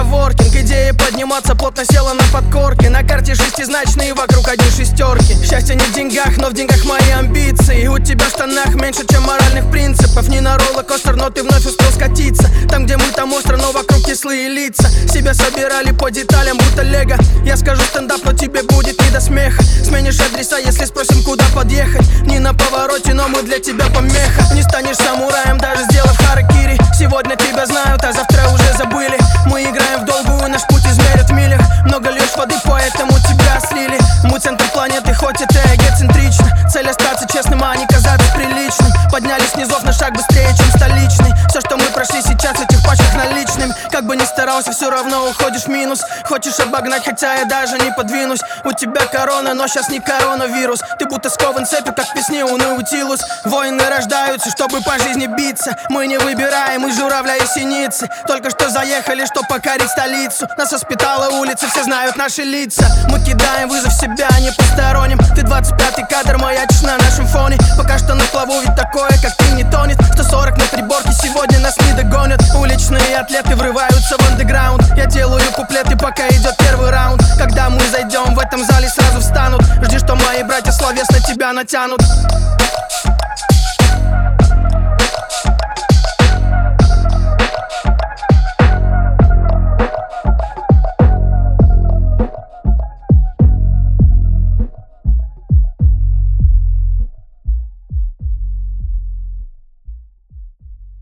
коворкинг. Идея подниматься плотно села на подкорке. На карте шестизначные, вокруг одни шестерки. Счастье не в деньгах, но в деньгах мои амбиции. У тебя в штанах меньше, чем моральных принципов. Не на роллер-костер, но ты вновь успел скатиться. Там, где мы, там остро, но вокруг кислые лица. Себя собирали по деталям, будто лего. Я скажу стендап, но тебе будет не до смеха. Сменишь адреса, если спросим, куда подъехать. Не на повороте, но мы для тебя помеха. Не станешь самураем, даже сделав харакири. Сегодня тебя знают, а завтра уже забыли. Мы играем в долгую, наш путь измерят в милях. Много лишь воды, поэтому тебя слили. Мы центр планеты, хоть это эгоцентрично. Цель остаться честным, а не казаться приличным. Поднялись с низов на шаг быстрее, чем столичный. Все, что мы прошли сейчас в этих пачках наличным. Как бы ни старался, все равно уходишь в минус. Хочешь обогнать, хотя я даже не подвинусь. У тебя корона, но сейчас не коронавирус. Ты будто скован цепью, как в песне у Наутилус. Воины рождаются, чтобы по жизни биться. Мы не выбираем из журавля и синицы. Только что заехали, чтоб покорить столицу. Нас воспитала улица, все знают наши лица. Мы кидаем вызов себя, а не посторонним. Ты 25-й кадр, маячишь на нашем фоне. Пока что на плаву, ведь такое, как ты, не тонет. 140 на приборке, сегодня нас не догонят. Уличные атлеты врываются в андеграунд. Я делаю куплеты, пока идет первый раунд. Когда мы зайдем в этом зале, сразу встанут. Жди, что мои братья словесно тебя натянут.